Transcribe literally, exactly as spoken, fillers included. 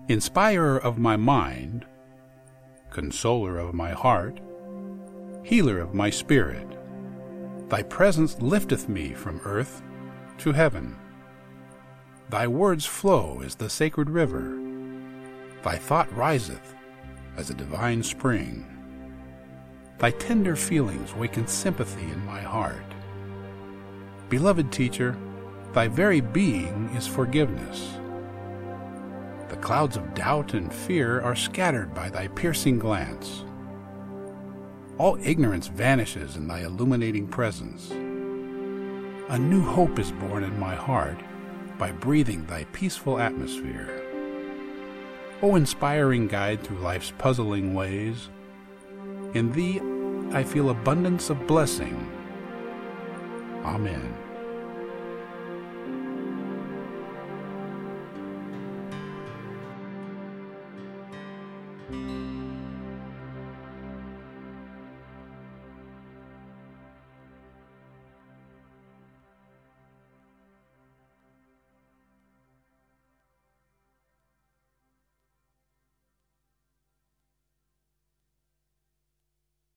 Inspirer of my mind, consoler of my heart, healer of my spirit, thy presence lifteth me from earth to heaven. Thy words flow as the sacred river, thy thought riseth as a divine spring. Thy tender feelings waken sympathy in my heart. Beloved teacher, thy very being is forgiveness. The clouds of doubt and fear are scattered by thy piercing glance. All ignorance vanishes in thy illuminating presence. A new hope is born in my heart by breathing thy peaceful atmosphere. O inspiring guide through life's puzzling ways, in thee I feel abundance of blessing. Amen.